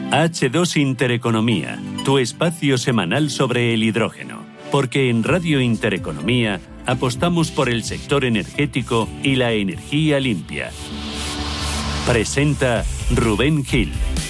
H2 Intereconomía, tu espacio semanal sobre el hidrógeno. Porque en Radio Intereconomía apostamos por el sector energético y la energía limpia. Presenta Rubén Gil.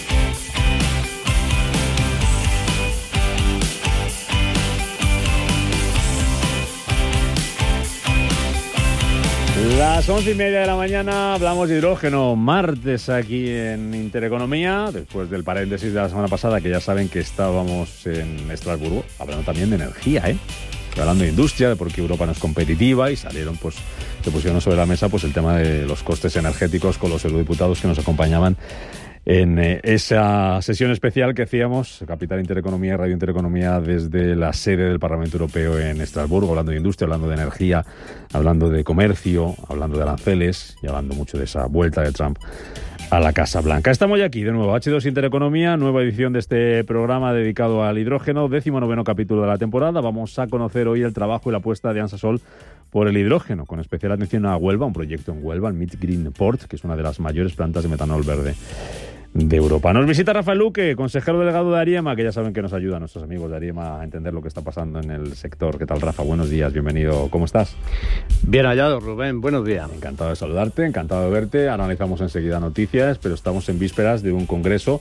Las 11:30 de la mañana hablamos de hidrógeno, martes aquí en Intereconomía, después del paréntesis de la semana pasada, que ya saben que estábamos en Estrasburgo, hablando también de energía, hablando de industria, de por qué Europa no es competitiva, y se pusieron sobre la mesa el tema de los costes energéticos con los eurodiputados que nos acompañaban en esa sesión especial que hacíamos, Capital Intereconomía y Radio Intereconomía, desde la sede del Parlamento Europeo en Estrasburgo, hablando de industria, hablando de energía, hablando de comercio, hablando de aranceles y hablando mucho de esa vuelta de Trump a la Casa Blanca. Estamos ya aquí de nuevo, H2 Intereconomía, nueva edición de este programa dedicado al hidrógeno, 19º capítulo de la temporada. Vamos a conocer hoy el trabajo y la apuesta de Ansasol por el hidrógeno, con especial atención a Huelva, un proyecto en Huelva, el Mid Green Port, que es una de las mayores plantas de metanol verde de Europa. Nos visita Rafael Luque, consejero delegado de Ariema, que ya saben que nos ayuda a nuestros amigos de Ariema a entender lo que está pasando en el sector. ¿Qué tal, Rafa? Buenos días, bienvenido. ¿Cómo estás? Bien hallado, Rubén. Buenos días. Encantado de saludarte, encantado de verte. Analizamos enseguida noticias, pero estamos en vísperas de un congreso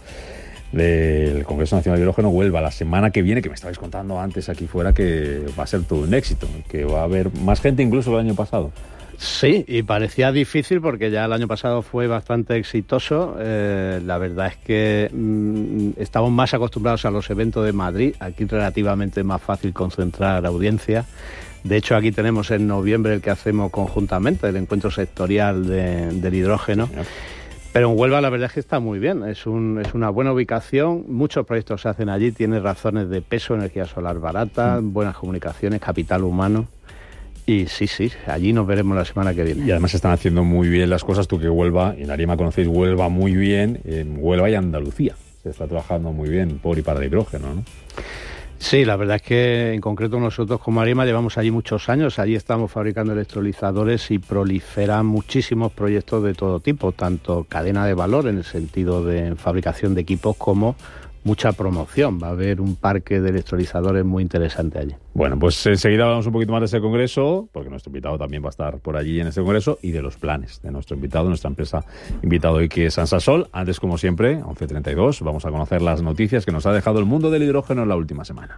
del Congreso Nacional de Hidrógeno Huelva la semana que viene, que me estabais contando antes aquí fuera que va a ser todo un éxito, que va a haber más gente incluso que el año pasado. Sí, y parecía difícil porque ya el año pasado fue bastante exitoso. La verdad es que estamos más acostumbrados a los eventos de Madrid. Aquí relativamente más fácil concentrar audiencia. De hecho, aquí tenemos en noviembre el que hacemos conjuntamente, el encuentro sectorial del hidrógeno. Sí, pero en Huelva la verdad es que está muy bien, es una buena ubicación, muchos proyectos se hacen allí, tiene razones de peso, energía solar barata, buenas comunicaciones, capital humano. Y sí, allí nos veremos la semana que viene. Y además se están haciendo muy bien las cosas, tú que Huelva, en Ariema conocéis Huelva muy bien, en Huelva y Andalucía se está trabajando muy bien por y para el hidrógeno, ¿no? Sí, la verdad es que en concreto nosotros como Ariema llevamos allí muchos años, allí estamos fabricando electrolizadores y proliferan muchísimos proyectos de todo tipo, tanto cadena de valor en el sentido de fabricación de equipos como mucha promoción. Va a haber un parque de electrolizadores muy interesante allí. Bueno, pues enseguida hablamos un poquito más de ese congreso, porque nuestro invitado también va a estar por allí en ese congreso, y de los planes de nuestro invitado, nuestra empresa invitado hoy, que es Ansasol. Antes, como siempre, 11:32, vamos a conocer las noticias que nos ha dejado el mundo del hidrógeno en la última semana.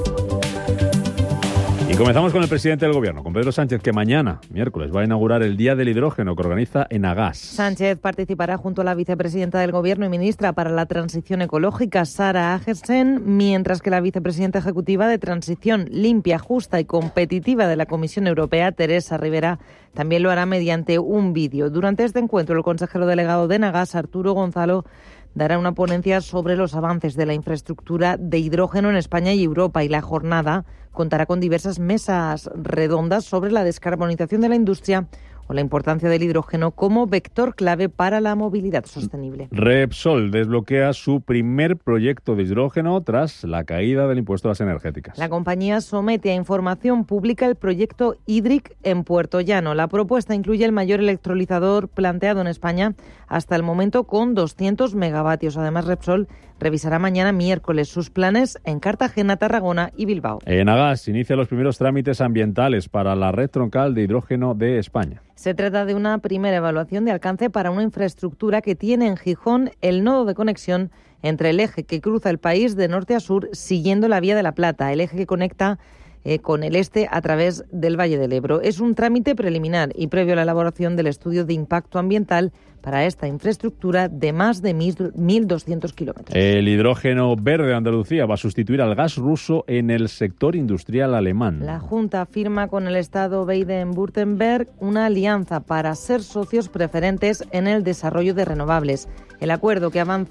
Y comenzamos con el presidente del Gobierno, con Pedro Sánchez, que mañana, miércoles, va a inaugurar el Día del Hidrógeno que organiza Enagás. Sánchez participará junto a la vicepresidenta del Gobierno y ministra para la Transición Ecológica, Sara Agersen, mientras que la vicepresidenta ejecutiva de Transición Limpia, Justa y Competitiva de la Comisión Europea, Teresa Rivera, también lo hará mediante un vídeo. Durante este encuentro, el consejero delegado de Enagás, Arturo Gonzalo, dará una ponencia sobre los avances de la infraestructura de hidrógeno en España y Europa, y la jornada contará con diversas mesas redondas sobre la descarbonización de la industria o la importancia del hidrógeno como vector clave para la movilidad sostenible. Repsol desbloquea su primer proyecto de hidrógeno tras la caída del impuesto a las energéticas. La compañía somete a información pública el proyecto Hydric en Puerto Llano. La propuesta incluye el mayor electrolizador planteado en España hasta el momento, con 200 megavatios. Además, Repsol revisará mañana miércoles sus planes en Cartagena, Tarragona y Bilbao. Enagás inicia los primeros trámites ambientales para la red troncal de hidrógeno de España. Se trata de una primera evaluación de alcance para una infraestructura que tiene en Gijón el nodo de conexión entre el eje que cruza el país de norte a sur siguiendo la Vía de la Plata, el eje que conecta con el este a través del Valle del Ebro. Es un trámite preliminar y previo a la elaboración del estudio de impacto ambiental para esta infraestructura de más de 1.200 kilómetros. El hidrógeno verde de Andalucía va a sustituir al gas ruso en el sector industrial alemán. La Junta firma con el Estado Baden-Württemberg una alianza para ser socios preferentes en el desarrollo de renovables. El acuerdo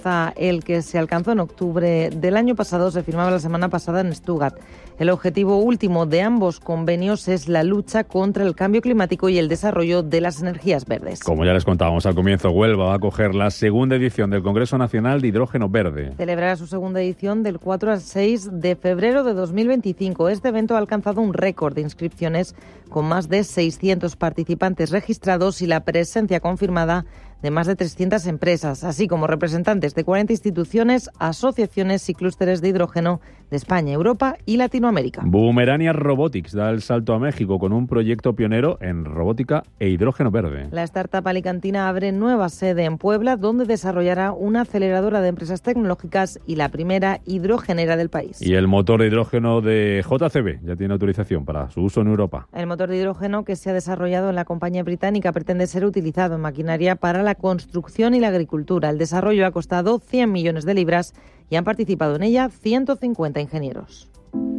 que se alcanzó en octubre del año pasado se firmaba la semana pasada en Stuttgart. El objetivo último de ambos convenios es la lucha contra el cambio climático y el desarrollo de las energías verdes. Como ya les contábamos al comienzo, Huelva va a acoger la segunda edición del Congreso Nacional de Hidrógeno Verde. Celebrará su segunda edición del 4 al 6 de febrero de 2025. Este evento ha alcanzado un récord de inscripciones con más de 600 participantes registrados y la presencia confirmada de más de 300 empresas, así como representantes de 40 instituciones, asociaciones y clústeres de hidrógeno de España, Europa y Latinoamérica. Boomerania Robotics da el salto a México con un proyecto pionero en robótica e hidrógeno verde. La startup alicantina abre nueva sede en Puebla, donde desarrollará una aceleradora de empresas tecnológicas y la primera hidrogenera del país. Y el motor de hidrógeno de JCB ya tiene autorización para su uso en Europa. El motor de hidrógeno que se ha desarrollado en la compañía británica pretende ser utilizado en maquinaria para la construcción y la agricultura. El desarrollo ha costado 100 millones de libras y han participado en ella 150 ingenieros.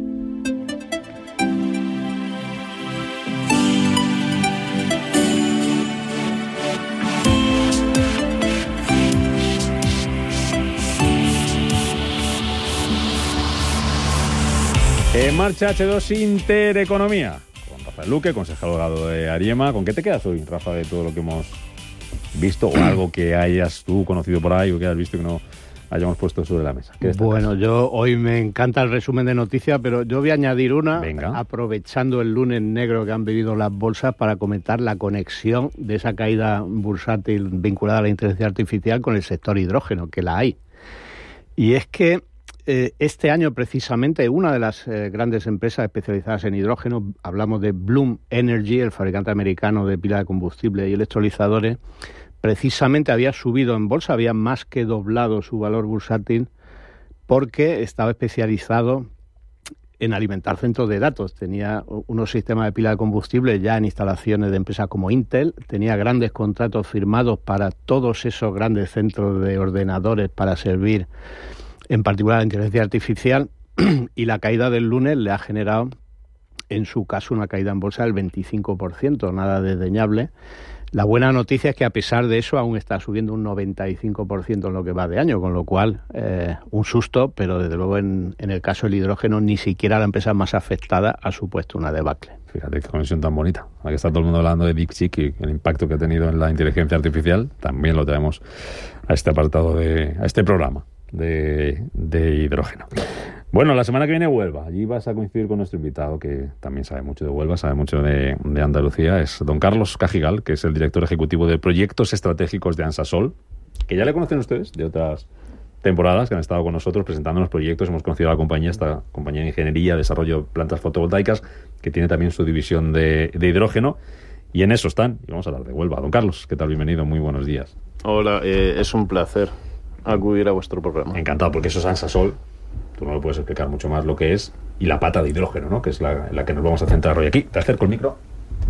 En marcha H2 Intereconomía, con Rafael Luque, consejero delegado de Ariema. ¿Con qué te quedas hoy, Rafa, de todo lo que hemos visto o algo que hayas tú conocido por ahí o que hayas visto que no hayamos puesto sobre la mesa? Bueno, yo hoy me encanta el resumen de noticias, pero yo voy a añadir una, Venga. aprovechando el lunes negro que han vivido las bolsas para comentar la conexión de esa caída bursátil vinculada a la inteligencia artificial con el sector hidrógeno, que la hay. Y es que este año precisamente una de las grandes empresas especializadas en hidrógeno, hablamos de Bloom Energy, el fabricante americano de pilas de combustible y electrolizadores, precisamente había subido en bolsa, había más que doblado su valor bursátil porque estaba especializado en alimentar centros de datos. Tenía unos sistemas de pila de combustible ya en instalaciones de empresas como Intel, tenía grandes contratos firmados para todos esos grandes centros de ordenadores para servir en particular la inteligencia artificial, y la caída del lunes le ha generado, en su caso, una caída en bolsa del 25%, nada desdeñable. La buena noticia es que a pesar de eso aún está subiendo un 95% en lo que va de año, con lo cual un susto, pero desde luego en el caso del hidrógeno ni siquiera la empresa más afectada ha supuesto una debacle. Fíjate qué conexión tan bonita. Aquí está todo el mundo hablando de DeepSeek y el impacto que ha tenido en la inteligencia artificial. También lo traemos a este apartado, a este programa de hidrógeno. Bueno, la semana que viene Huelva. Allí vas a coincidir con nuestro invitado, que también sabe mucho de Huelva, sabe mucho de Andalucía. Es don Carlos Cajigal, que es el director ejecutivo de Proyectos Estratégicos de Ansasol, que ya le conocen ustedes de otras temporadas, que han estado con nosotros presentando los proyectos. Hemos conocido a la compañía, esta compañía de ingeniería, desarrollo de plantas fotovoltaicas, que tiene también su división de hidrógeno, y en eso están. Y vamos a hablar de Huelva. Don Carlos, ¿qué tal? Bienvenido, muy buenos días. Hola, es un placer acudir a vuestro programa. Encantado, porque eso es Ansasol. Tú no lo puedes explicar mucho más lo que es, y la pata de hidrógeno, ¿no? Que es la que nos vamos a centrar hoy aquí. Te acerco el micro.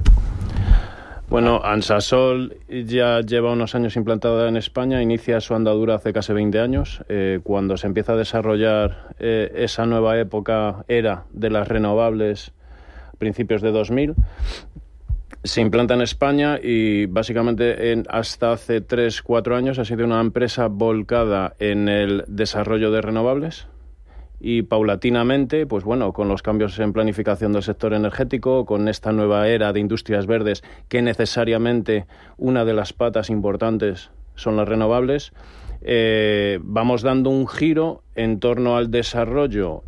Bueno, Ansasol ya lleva unos años implantada en España, inicia su andadura hace casi 20 años, cuando se empieza a desarrollar esa nueva era de las renovables, principios de 2000. Se implanta en España y básicamente hasta hace 3-4 años ha sido una empresa volcada en el desarrollo de renovables. Y paulatinamente, pues bueno, con los cambios en planificación del sector energético, con esta nueva era de industrias verdes, que necesariamente una de las patas importantes son las renovables, vamos dando un giro en torno al desarrollo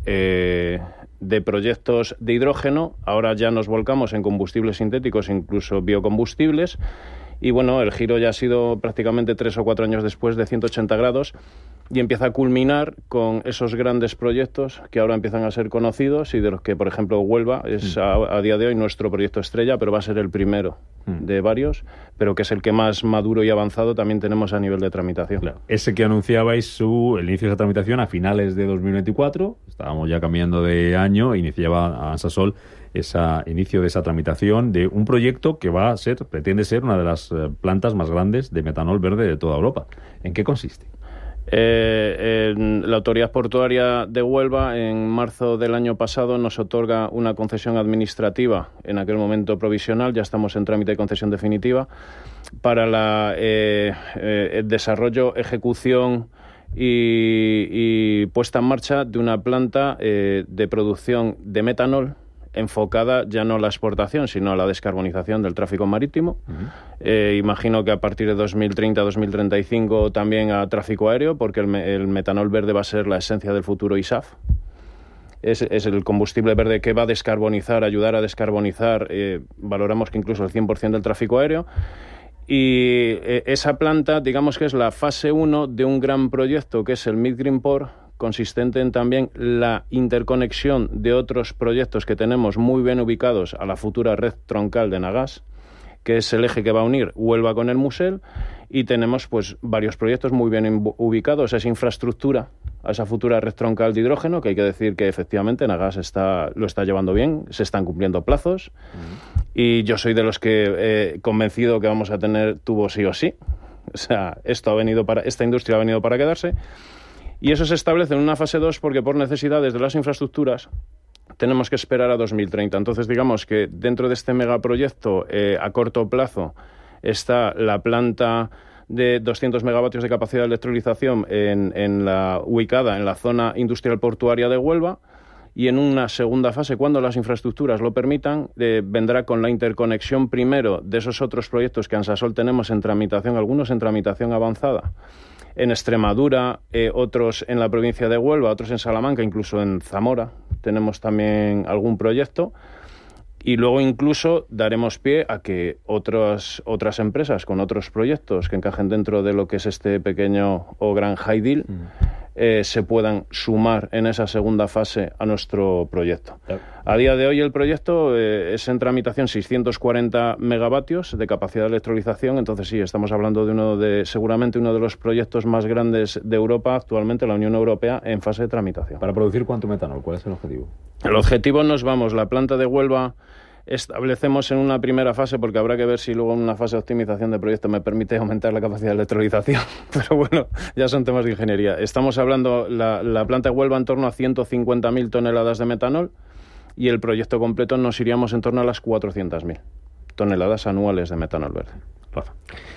de proyectos de hidrógeno. Ahora ya nos volcamos en combustibles sintéticos, incluso biocombustibles, y bueno, el giro ya ha sido prácticamente 3 o 4 años después de 180 grados, y empieza a culminar con esos grandes proyectos que ahora empiezan a ser conocidos, y de los que, por ejemplo, Huelva es a día de hoy nuestro proyecto estrella, pero va a ser el primero de varios, pero que es el que más maduro y avanzado también tenemos a nivel de tramitación. Claro. Ese que anunciabais el inicio de esa tramitación a finales de 2024, estábamos ya cambiando de año, iniciaba Ansasol inicio de esa tramitación de un proyecto que pretende ser una de las plantas más grandes de metanol verde de toda Europa. ¿En qué consiste? La Autoridad Portuaria de Huelva en marzo del año pasado nos otorga una concesión administrativa, en aquel momento provisional, ya estamos en trámite de concesión definitiva, para el desarrollo, ejecución y puesta en marcha de una planta de producción de metanol enfocada ya no a la exportación, sino a la descarbonización del tráfico marítimo. Imagino que a partir de 2030-2035 también a tráfico aéreo, porque el metanol verde va a ser la esencia del futuro ISAF. Es el combustible verde que va a descarbonizar, ayudar a descarbonizar, valoramos que incluso el 100% del tráfico aéreo. Y esa planta, digamos que es la fase 1 de un gran proyecto que es el Midgreen Port, consistente en también la interconexión de otros proyectos que tenemos muy bien ubicados a la futura red troncal de Nagas, que es el eje que va a unir Huelva con el Musel, y tenemos pues varios proyectos muy bien ubicados a esa infraestructura, a esa futura red troncal de hidrógeno, que hay que decir que efectivamente Nagas lo está llevando bien, se están cumpliendo plazos, y yo soy de los que convencido que vamos a tener tubos sí o sí. O sea, esta industria ha venido para quedarse, y eso se establece en una fase 2 porque por necesidades de las infraestructuras tenemos que esperar a 2030. Entonces, digamos que dentro de este megaproyecto, a corto plazo, está la planta de 200 megavatios de capacidad de electrolización ubicada en la zona industrial portuaria de Huelva, y en una segunda fase, cuando las infraestructuras lo permitan, vendrá con la interconexión primero de esos otros proyectos que Ansasol tenemos en tramitación, algunos en tramitación avanzada, en Extremadura, otros en la provincia de Huelva, otros en Salamanca, incluso en Zamora tenemos también algún proyecto, y luego incluso daremos pie a que otras empresas con otros proyectos que encajen dentro de lo que es este pequeño o gran high deal se puedan sumar en esa segunda fase a nuestro proyecto. A día de hoy el proyecto es en tramitación 640 megavatios de capacidad de electrolización, entonces sí, estamos hablando de seguramente uno de los proyectos más grandes de Europa actualmente, la Unión Europea, en fase de tramitación. ¿Para producir cuánto metanol? ¿Cuál es el objetivo? El objetivo la planta de Huelva establecemos en una primera fase, porque habrá que ver si luego en una fase de optimización de proyecto me permite aumentar la capacidad de electrolización, pero bueno, ya son temas de ingeniería. Estamos hablando, la planta de Huelva en torno a 150.000 toneladas de metanol, y el proyecto completo nos iríamos en torno a las 400.000 toneladas anuales de metanol verde. Rafa.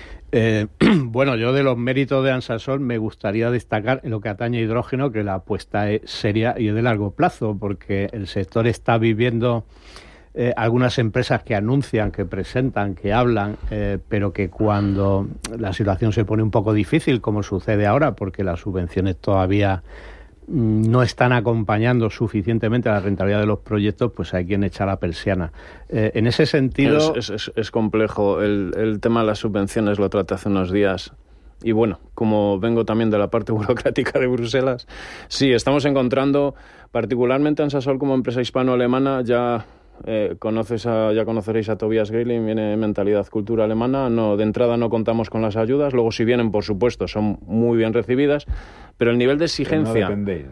Bueno, yo de los méritos de Ansasol me gustaría destacar en lo que atañe a hidrógeno que la apuesta es seria y es de largo plazo, porque el sector está viviendo algunas empresas que anuncian, que presentan, que hablan, pero que cuando la situación se pone un poco difícil, como sucede ahora, porque las subvenciones todavía no están acompañando suficientemente a la rentabilidad de los proyectos, pues hay quien echa la persiana. En ese sentido... Es complejo. El tema de las subvenciones lo traté hace unos días. Y bueno, como vengo también de la parte burocrática de Bruselas, sí, estamos encontrando, particularmente Ansasol como empresa hispano-alemana, ya conoceréis a Tobias Greiling, viene mentalidad, cultura alemana. No, de entrada no contamos con las ayudas, luego si vienen, por supuesto, son muy bien recibidas, pero el nivel de exigencia...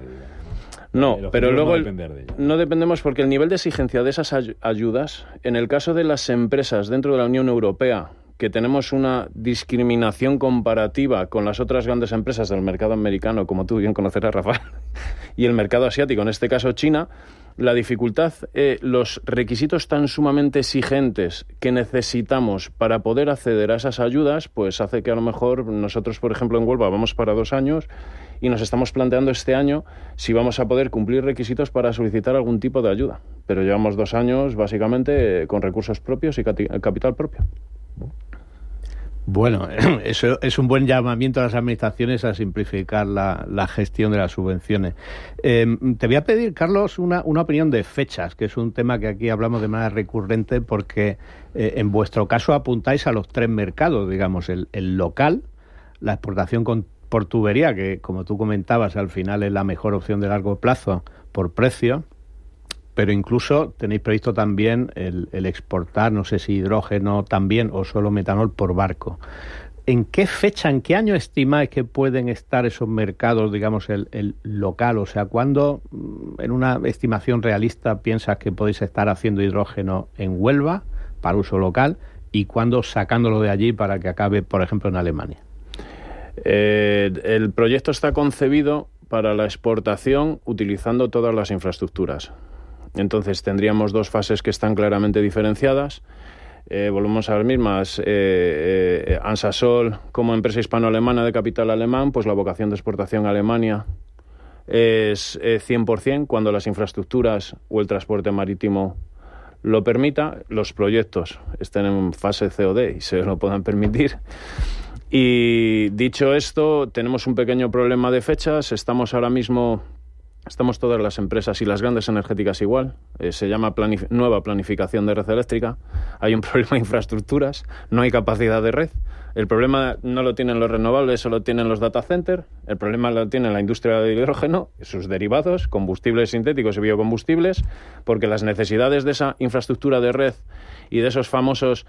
No, pero luego no dependemos, porque el nivel de exigencia de esas ayudas, en el caso de las empresas dentro de la Unión Europea, que tenemos una discriminación comparativa con las otras grandes empresas del mercado americano, como tú bien conocerás, Rafael, y el mercado asiático, en este caso China, la dificultad, los requisitos tan sumamente exigentes que necesitamos para poder acceder a esas ayudas, pues hace que a lo mejor nosotros, por ejemplo, en Huelva vamos para 2 años y nos estamos planteando este año si vamos a poder cumplir requisitos para solicitar algún tipo de ayuda. Pero llevamos 2 años básicamente con recursos propios y capital propio. Bueno, eso es un buen llamamiento a las administraciones a simplificar la gestión de las subvenciones. Te voy a pedir, Carlos, una opinión de fechas, que es un tema que aquí hablamos de manera recurrente, porque en vuestro caso apuntáis a los 3 mercados, digamos, el local, la exportación por tubería, que como tú comentabas, al final es la mejor opción de largo plazo por precio, pero incluso tenéis previsto también el exportar, no sé si hidrógeno también o solo metanol por barco. ¿En qué fecha, en qué año estimáis que pueden estar esos mercados, digamos, el local? O sea, ¿cuándo, en una estimación realista, piensas que podéis estar haciendo hidrógeno en Huelva para uso local y cuándo sacándolo de allí para que acabe, por ejemplo, en Alemania? El proyecto está concebido para la exportación utilizando todas las infraestructuras. Entonces tendríamos 2 fases que están claramente diferenciadas. Volvemos a las mismas. Ansasol, como empresa hispano-alemana de capital alemán, pues la vocación de exportación a Alemania es 100% cuando las infraestructuras o el transporte marítimo lo permita, los proyectos estén en fase COD y se lo puedan permitir. Y dicho esto, tenemos un pequeño problema de fechas. Estamos ahora mismo Estamos todas las empresas y las grandes energéticas igual. Se llama nueva planificación de red eléctrica. Hay un problema de infraestructuras, no hay capacidad de red. El problema no lo tienen los renovables, solo tienen los data centers. El problema lo tiene la industria del hidrógeno, sus derivados, combustibles sintéticos y biocombustibles, porque las necesidades de esa infraestructura de red y de esos famosos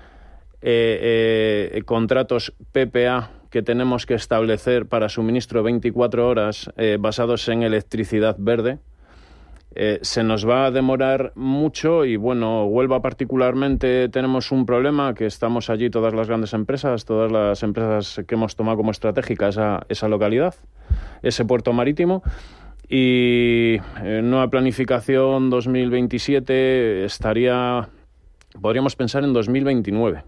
contratos PPA que tenemos que establecer para suministro 24 horas basados en electricidad verde, se nos va a demorar mucho y, bueno, Huelva particularmente tenemos un problema, que estamos allí todas las grandes empresas, todas las empresas que hemos tomado como estratégica esa localidad, ese puerto marítimo, y nueva planificación 2027 podríamos pensar en 2029.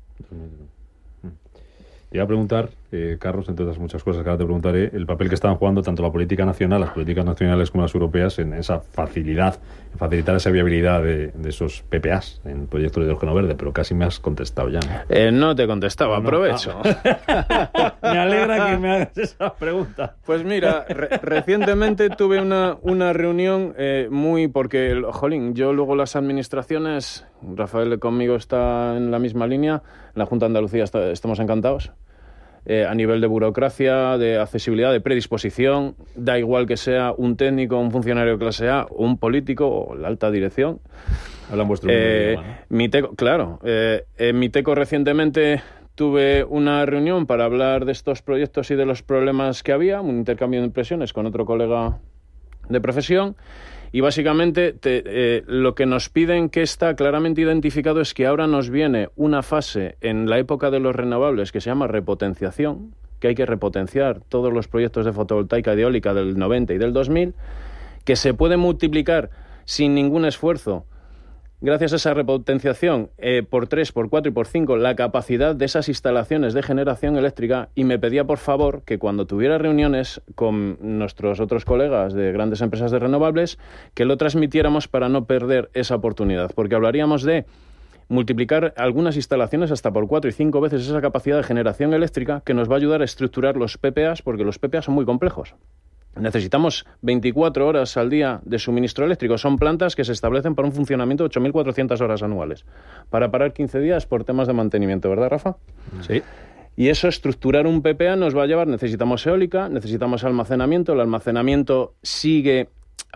Te iba a preguntar, Carlos, entre otras muchas cosas que ahora te preguntaré, el papel que están jugando tanto la política nacional, las políticas nacionales como las europeas en esa facilidad, en facilitar esa viabilidad de esos PPAs en proyectos de hidrógeno verde, pero casi me has contestado ya, ¿no? No te contestaba, aprovecho. Me alegra que me hagas esa pregunta. Pues mira, recientemente tuve una reunión porque, jolín, yo luego las administraciones, Rafael conmigo está en la misma línea, en la Junta de Andalucía estamos encantados. A nivel de burocracia, de accesibilidad, de predisposición, da igual que sea un técnico, un funcionario de clase A, o un político, o la alta dirección. Hablan vuestro idioma, ¿no? Miteco, claro. En Miteco recientemente tuve una reunión para hablar de estos proyectos y de los problemas que había, un intercambio de impresiones con otro colega de profesión. Y básicamente lo que nos piden, que está claramente identificado, es que ahora nos viene una fase en la época de los renovables que se llama repotenciación, que hay que repotenciar todos los proyectos de fotovoltaica y de eólica del 90 y del 2000, que se puede multiplicar sin ningún esfuerzo, gracias a esa repotenciación, por 3, por 4 y por 5 la capacidad de esas instalaciones de generación eléctrica, y me pedía por favor que cuando tuviera reuniones con nuestros otros colegas de grandes empresas de renovables, que lo transmitiéramos para no perder esa oportunidad, porque hablaríamos de multiplicar algunas instalaciones hasta por 4 y 5 veces esa capacidad de generación eléctrica, que nos va a ayudar a estructurar los PPAs, porque los PPAs son muy complejos. Necesitamos 24 horas al día de suministro eléctrico. Son plantas que se establecen para un funcionamiento de 8.400 horas anuales. Para parar 15 días por temas de mantenimiento, ¿verdad, Rafa? Sí. Y eso, estructurar un PPA nos va a llevar, necesitamos eólica, necesitamos almacenamiento. El almacenamiento sigue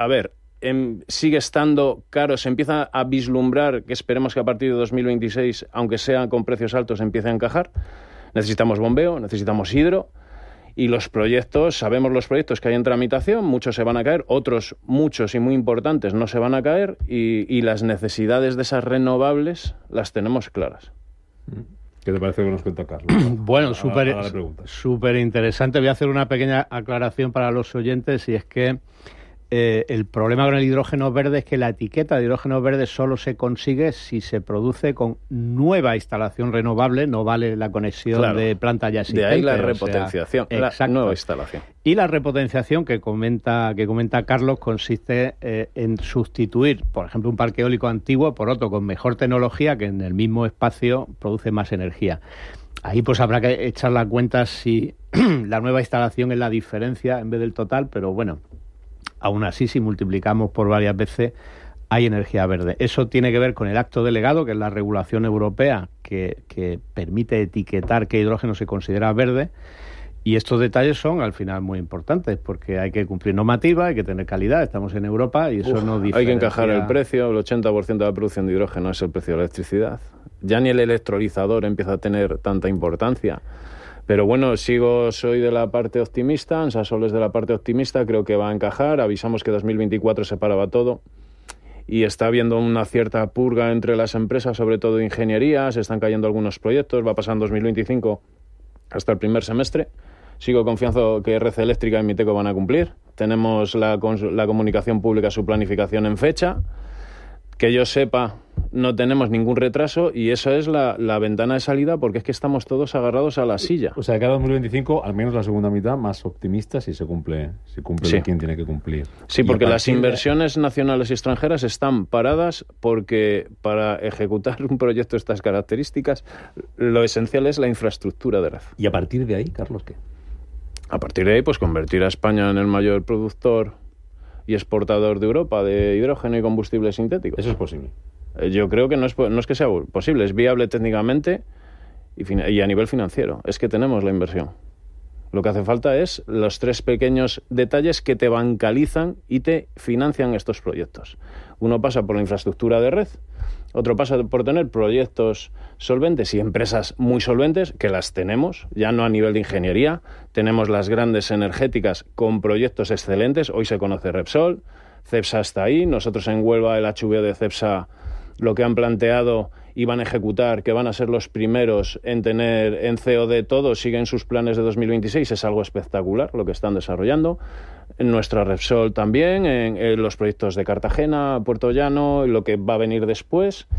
estando caro, se empieza a vislumbrar que esperemos que a partir de 2026, aunque sea con precios altos, empiece a encajar. Necesitamos bombeo, necesitamos hidro. Y los proyectos, sabemos los proyectos que hay en tramitación, muchos se van a caer, otros, muchos y muy importantes, no se van a caer, y las necesidades de esas renovables las tenemos claras. ¿Qué te parece que nos cuenta Carlos? Bueno, súper interesante. Voy a hacer una pequeña aclaración para los oyentes, y es que el problema con el hidrógeno verde es que la etiqueta de hidrógeno verde solo se consigue si se produce con nueva instalación renovable, no vale la conexión de planta ya existente. De ahí la repotenciación, la nueva instalación. Y la repotenciación que comenta Carlos consiste en sustituir, por ejemplo, un parque eólico antiguo por otro con mejor tecnología que en el mismo espacio produce más energía. Ahí pues habrá que echar la cuenta si la nueva instalación es la diferencia en vez del total, pero bueno, aún así, si multiplicamos por varias veces, hay energía verde. Eso tiene que ver con el acto delegado, que es la regulación europea que permite etiquetar qué hidrógeno se considera verde. Y estos detalles son, al final, muy importantes, porque hay que cumplir normativa, hay que tener calidad, estamos en Europa y eso no diferencia. Hay que encajar el precio, el 80% de la producción de hidrógeno es el precio de la electricidad. Ya ni el electrolizador empieza a tener tanta importancia. Pero bueno, soy de la parte optimista, Ansasol es de la parte optimista, creo que va a encajar. Avisamos que 2024 se paraba todo y está habiendo una cierta purga entre las empresas, sobre todo de ingeniería, se están cayendo algunos proyectos, va a pasar en 2025 hasta el primer semestre. Sigo confiando que RC Eléctrica y Miteco van a cumplir. Tenemos la comunicación pública, su planificación en fecha. Que yo sepa, no tenemos ningún retraso, y eso es la ventana de salida, porque es que estamos todos agarrados a la silla. O sea, que cada 2025, al menos la segunda mitad, más optimista si se cumple sí. Quien tiene que cumplir. Sí, porque las inversiones nacionales y extranjeras están paradas, porque para ejecutar un proyecto de estas características, lo esencial es la infraestructura de red. ¿Y a partir de ahí, Carlos, qué? A partir de ahí, pues convertir a España en el mayor productor y exportador de Europa de hidrógeno y combustibles sintéticos. Eso es posible. Yo creo que no es que sea posible, es viable técnicamente y a nivel financiero. Es que tenemos la inversión. Lo que hace falta es los 3 pequeños detalles que te bancalizan y te financian estos proyectos. Uno pasa por la infraestructura de red, otro pasa por tener proyectos solventes y empresas muy solventes, que las tenemos, ya no a nivel de ingeniería. Tenemos las grandes energéticas con proyectos excelentes. Hoy se conoce Repsol, Cepsa está ahí. Nosotros en Huelva, el HVO de Cepsa, lo que han planteado y van a ejecutar, que van a ser los primeros en tener en COD todo, siguen sus planes de 2026, es algo espectacular lo que están desarrollando. En nuestra Repsol también, en los proyectos de Cartagena, Puerto Llano, lo que va a venir después.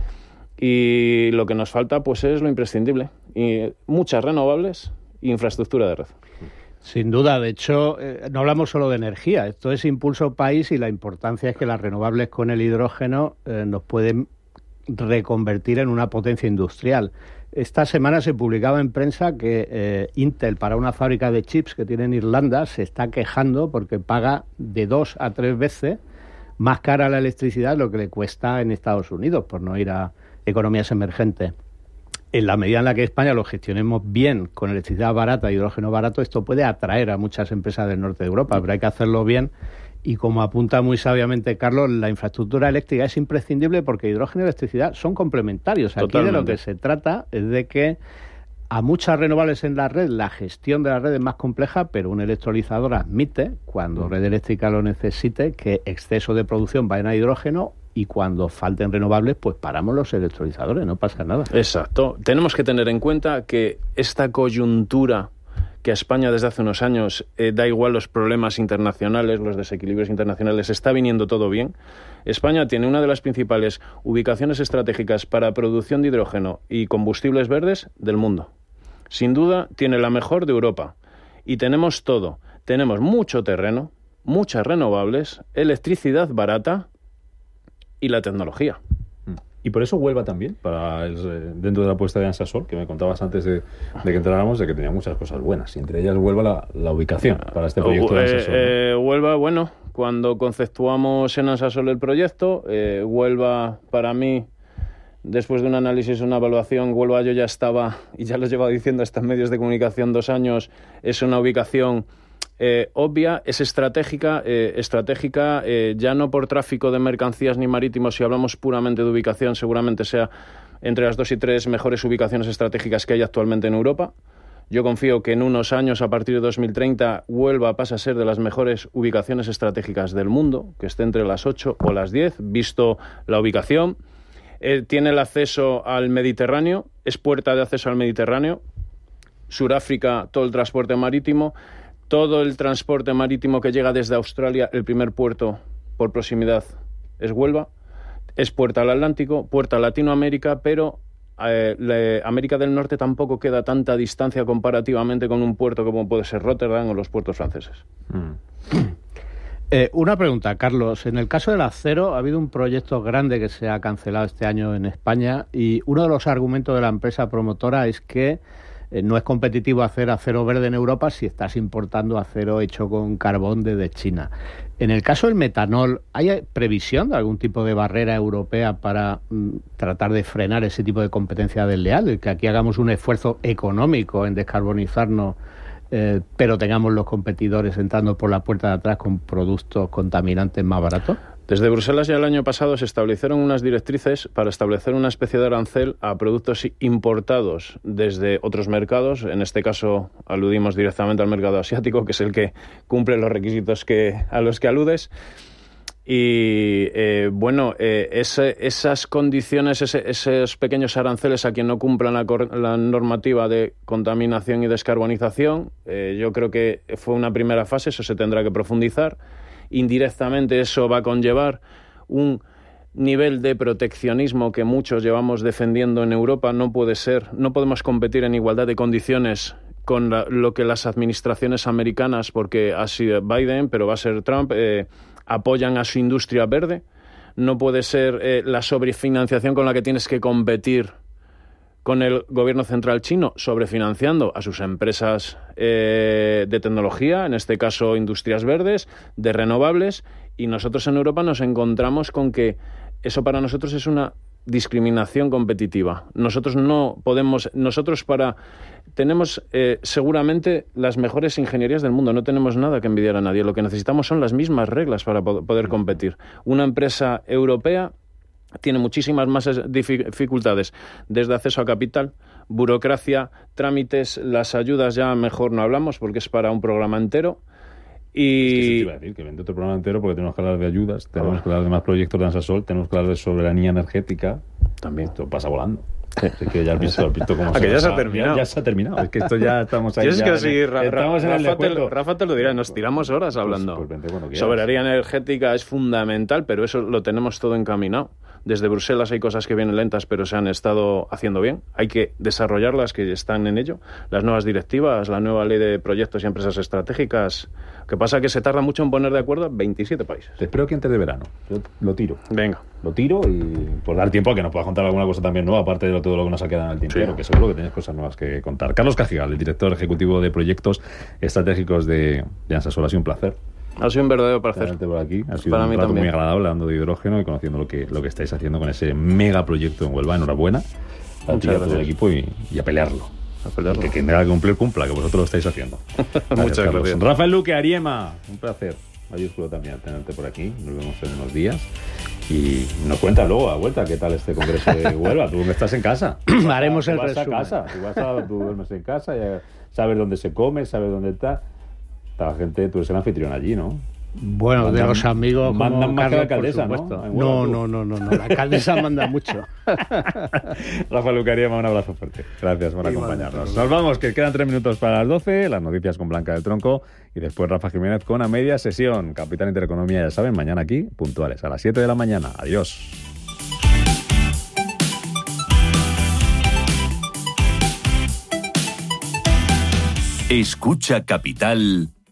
Y lo que nos falta pues es lo imprescindible. Y muchas renovables e infraestructura de red. Sin duda, de hecho, no hablamos solo de energía, esto es impulso país y la importancia es que las renovables con el hidrógeno nos pueden reconvertir en una potencia industrial. Esta semana se publicaba en prensa que Intel, para una fábrica de chips que tiene en Irlanda, se está quejando porque paga de 2 a 3 veces más cara la electricidad de lo que le cuesta en Estados Unidos, por no ir a economías emergentes. En la medida en la que España lo gestionemos bien con electricidad barata, hidrógeno barato, esto puede atraer a muchas empresas del norte de Europa, pero hay que hacerlo bien. Y como apunta muy sabiamente Carlos, la infraestructura eléctrica es imprescindible porque hidrógeno y electricidad son complementarios. Aquí Totalmente. De lo que se trata es de que a muchas renovables en la red, la gestión de la red es más compleja, pero un electrolizador admite, cuando red eléctrica lo necesite, que exceso de producción va en hidrógeno y cuando falten renovables, pues paramos los electrolizadores, no pasa nada. Exacto. Tenemos que tener en cuenta que esta coyuntura que a España desde hace unos años da igual los problemas internacionales, los desequilibrios internacionales, está viniendo todo bien. España tiene una de las principales ubicaciones estratégicas para producción de hidrógeno y combustibles verdes del mundo. Sin duda, tiene la mejor de Europa. Y tenemos todo. Tenemos mucho terreno, muchas renovables, electricidad barata y la tecnología. Y por eso Huelva también, dentro de la apuesta de Ansasol, que me contabas antes de que entráramos, de que tenía muchas cosas buenas, y entre ellas Huelva la ubicación para este proyecto de Ansasol, ¿no? Huelva, bueno, cuando conceptuamos en Ansasol el proyecto, Huelva, para mí, después de un análisis, una evaluación, Huelva yo ya estaba, y ya lo he llevado diciendo hasta en medios de comunicación 2 años, es una ubicación obvia, es estratégica, ya no por tráfico de mercancías ni marítimos. Si hablamos puramente de ubicación, seguramente sea entre las 2 y 3 mejores ubicaciones estratégicas que hay actualmente en Europa. Yo confío que en unos años, a partir de 2030, Huelva pasa a ser de las mejores ubicaciones estratégicas del mundo, que esté entre las 8 o las 10, visto la ubicación. Tiene el acceso al Mediterráneo, es puerta de acceso al Mediterráneo. Suráfrica, todo el transporte marítimo. Todo el transporte marítimo que llega desde Australia, el primer puerto por proximidad es Huelva. Es puerta al Atlántico, puerta a Latinoamérica, pero América del Norte tampoco queda tanta distancia comparativamente con un puerto como puede ser Rotterdam o los puertos franceses. Una pregunta, Carlos. En el caso del acero, ha habido un proyecto grande que se ha cancelado este año en España y uno de los argumentos de la empresa promotora es que no es competitivo hacer acero verde en Europa si estás importando acero hecho con carbón desde China. En el caso del metanol, ¿hay previsión de algún tipo de barrera europea para tratar de frenar ese tipo de competencia desleal? Que aquí hagamos un esfuerzo económico en descarbonizarnos, pero tengamos los competidores entrando por la puerta de atrás con productos contaminantes más baratos. Desde Bruselas ya el año pasado se establecieron unas directrices para establecer una especie de arancel a productos importados desde otros mercados. En este caso aludimos directamente al mercado asiático, que es el que cumple los requisitos a los que aludes. Y esas condiciones, esos pequeños aranceles a quien no cumplan la normativa de contaminación y descarbonización, yo creo que fue una primera fase, eso se tendrá que profundizar. Indirectamente eso va a conllevar un nivel de proteccionismo que muchos llevamos defendiendo en Europa. No puede ser, no podemos competir en igualdad de condiciones con lo que las administraciones americanas, porque ha sido Biden, pero va a ser Trump, apoyan a su industria verde. No puede ser la sobrefinanciación con la que tienes que competir con el gobierno central chino, sobrefinanciando a sus empresas de tecnología, en este caso industrias verdes, de renovables, Y nosotros en Europa nos encontramos con que eso para nosotros es una discriminación competitiva. Nosotros tenemos seguramente las mejores ingenierías del mundo, no tenemos nada que envidiar a nadie. Lo que necesitamos son las mismas reglas para poder competir. Una empresa europea tiene muchísimas más dificultades, desde acceso a capital, burocracia, trámites, las ayudas ya mejor no hablamos porque es para un programa entero. Y... Es que se te iba a decir que vende otro programa entero porque tenemos que hablar de ayudas, tenemos que hablar de más proyectos de Ansasol, tenemos que hablar de soberanía energética. También. Esto pasa volando. Es que ya has visto cómo que ya se ha terminado. Ya se ha terminado. Es que esto ya estamos ahí. Es que sí, Rafa te lo dirá, nos tiramos horas hablando. Pues vente cuando quieras. Soberanía energética es fundamental, pero eso lo tenemos todo encaminado. Desde Bruselas hay cosas que vienen lentas, pero se han estado haciendo bien. Hay que desarrollarlas, que están en ello. Las nuevas directivas, la nueva ley de proyectos y empresas estratégicas. Lo que pasa es que se tarda mucho en poner de acuerdo 27 países. Te espero que antes de verano. Yo lo tiro. Venga. Lo tiro y por dar tiempo a que nos puedas contar alguna cosa también nueva, aparte de todo lo que nos ha quedado en el tintero, que seguro que tienes cosas nuevas que contar. Carlos Cajigal, el director ejecutivo de proyectos estratégicos de Ansasol. Ha sido un placer. Ha sido un verdadero placer. Por aquí. Ha sido para un mí rato también. muy agradable hablando de hidrógeno y conociendo lo que estáis haciendo con ese mega proyecto en Huelva. Enhorabuena a ti y a todo el equipo y a pelearlo. Que quien tenga que cumplir, cumpla, que vosotros lo estáis haciendo. Muchas gracias. Rafael Luque, Ariema, un placer. Mayúsculo también tenerte por aquí. Nos vemos en unos días. Y nos cuentas luego a vuelta qué tal este congreso de Huelva. Tú estás en casa. Haremos el resumen. Tú duermes en casa, ya sabes dónde se come, sabes dónde está. Esta gente, tú eres el anfitrión allí, ¿no? Bueno, de los amigos mandan más que la alcaldesa, ¿no? La alcaldesa manda mucho. Rafa Lucariema, un abrazo fuerte. Gracias por acompañarnos. Nos vamos, que quedan 3 minutos para las 12, las noticias con Blanca del Tronco y después Rafa Jiménez con A Media Sesión. Capital Intereconomía, ya saben, mañana aquí, puntuales, a las 7 de la mañana. Adiós. Escucha Capital